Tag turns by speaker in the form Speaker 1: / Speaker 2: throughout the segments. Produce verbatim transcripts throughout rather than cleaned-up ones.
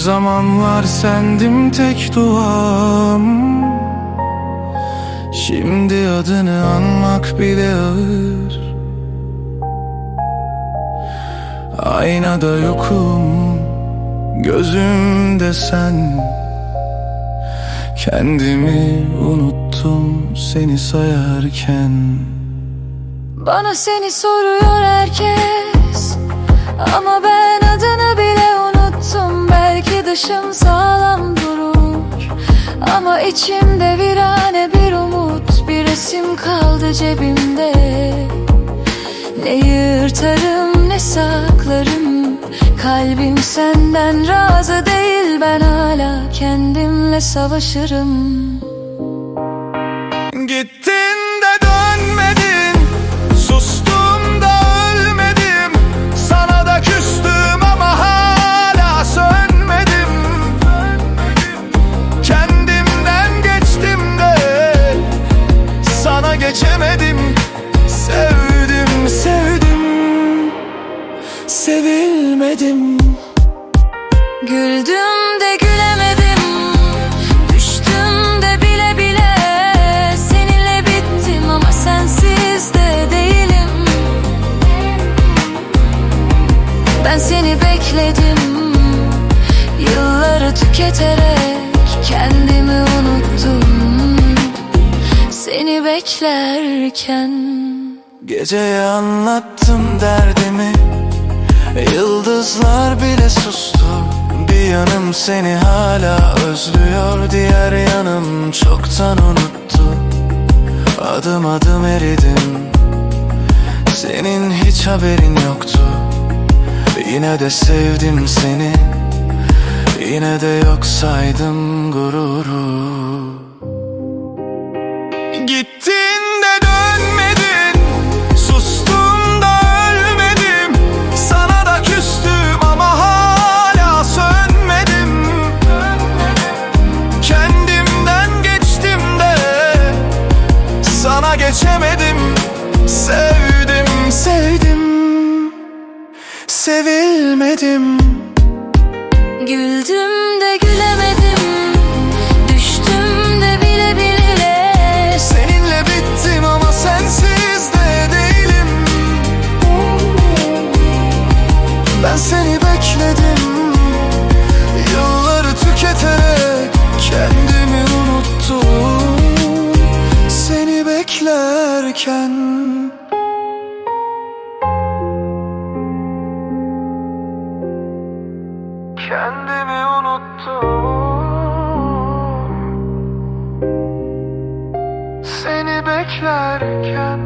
Speaker 1: zamanlar sendim tek duam. Şimdi adını anmak bile ağır. Aynada yokum, gözümde sen. Kendimi unuttum seni sayarken.
Speaker 2: Bana seni soruyor herkes, ama ben adını bile unuttum. Belki dışım sağlam durur, ama içimde virane bir umut. Bir resim kaldı cebimde. Ne yırtarım ne saklarım, kalbim senden razı değil. Ben hala kendimle savaşırım.
Speaker 1: Gittin de dönmedin, sustum da ölmedim. Sana da küstüm ama hala sönmedim. Kendimden geçtim de sana geçemedim. Sevdim, sevdim, sevilmedim.
Speaker 2: Güldüm de gülemedim, düştüm de bile bile. Seninle bittim ama sensiz de değilim. Ben seni bekledim, yılları tüketerek kendimi unuttum seni beklerken.
Speaker 1: Geceye anlattım derdimi, yıldızlar bile sustu. Bir yanım seni hala özlüyor, diğer yanım çoktan unuttu. Adım adım eridim, senin hiç haberin yoktu. Yine de sevdim seni, yine de yok saydım gururu. Gittin de dönmedin, sustum da ölmedim. Sana da küstüm ama hala sönmedim. Kendimden geçtim de sana geçemedim. Sevdim, sevdim, sevilmedim.
Speaker 2: Güldüm de gülemedim, düştüm de bile bile.
Speaker 1: Seninle bittim ama sensiz de değilim. Ben seni bekledim, yılları tüketerek kendimi unuttum seni beklerken. Kendimi unuttum seni beklerken.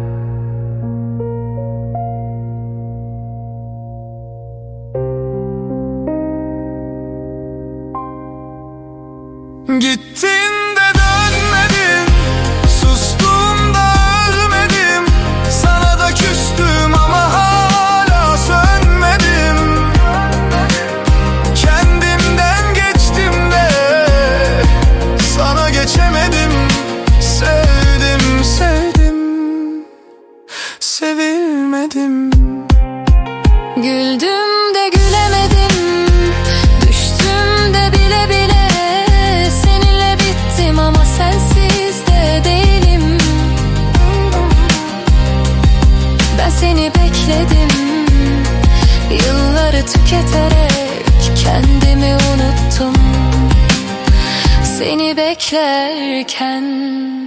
Speaker 1: Gittin de dönmedin, sustum da ölmedim. Sana da küstüm ama hala sönmedim. Kendimden geçtim de sana geçemedim. Sevdim, sevdim, sevilmedim.
Speaker 2: Güldüm de gülemedim, düştüm de bile bile. Seninle bittim ama sensiz de değilim. Ben seni bekledim, yılları tüketerek kendimi unuttum seni beklerken.